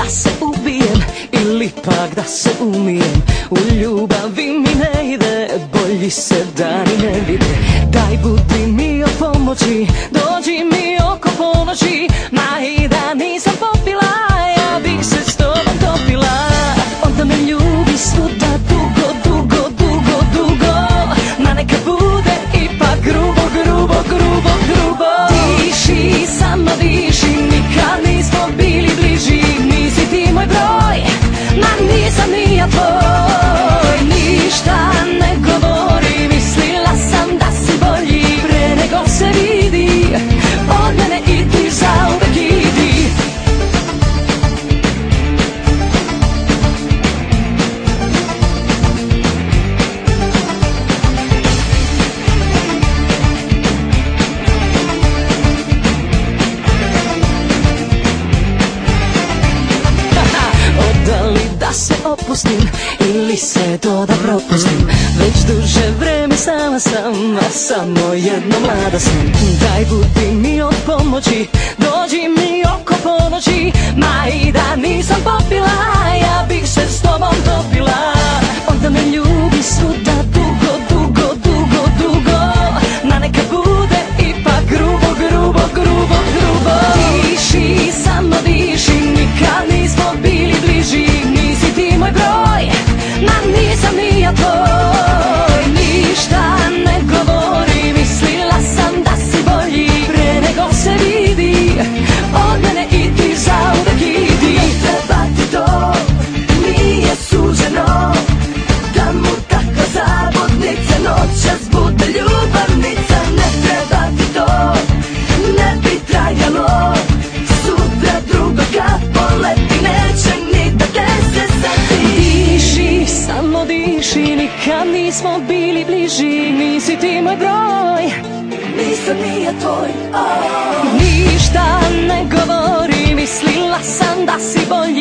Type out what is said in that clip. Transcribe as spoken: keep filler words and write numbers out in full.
se ubijem ili pak da se umijem. U ljubavi mi ne ide, bolji se dani ne vide. Daj budi mi od pomoći, dođi mi oko ponoći. Ma i da nisam popila, ja bih se s tobom topila. Onda me ljubi svuda dugo, dugo, dugo, dugo. Ma neka bude ipak grubo, grubo, grubo, grubo. Diši, samo diši, nikad nismo bili bliži. Nisi ti moj broj, ma nisam ni ja tvoj. Ništa ne govori, mislila sam da si bolji. Pre nego se vidi, od mene i ti zauvek idi. Da se opustim ili se to da propustim. Već duže vreme sama sam, a samo jedno mlada sam. Daj budi mi od pomoći, dođi mi oko ponoći. Ma i da nisam popila, ja bih se s tobom topila. Onda me ljubi svuda dugo, dugo, dugo, dugo. Ma neka bude ipak grubo, grubo, grubo, grubo. Diši, samo diši, nikad nismo bili bliži. Nisi ti moj broj, ma nisam ni ja tvoj. Ništa ne govori, mislila sam da si bolji. Pre nego se vidi, od mene i ti zauvek idi. Ne treba ti to, nije suženo, da mu takva zavodnica noćas bude ljubavnica. Ne treba ti to, ne bi trajalo, sutra drugo kad poleti neće ni da te se seti. Diši, samo diši, nikad nismo bili bliži. Nisi ti moj broj, nisam ni ja tvoj. oh. Ništa ne govori, mislila sam da si bolji.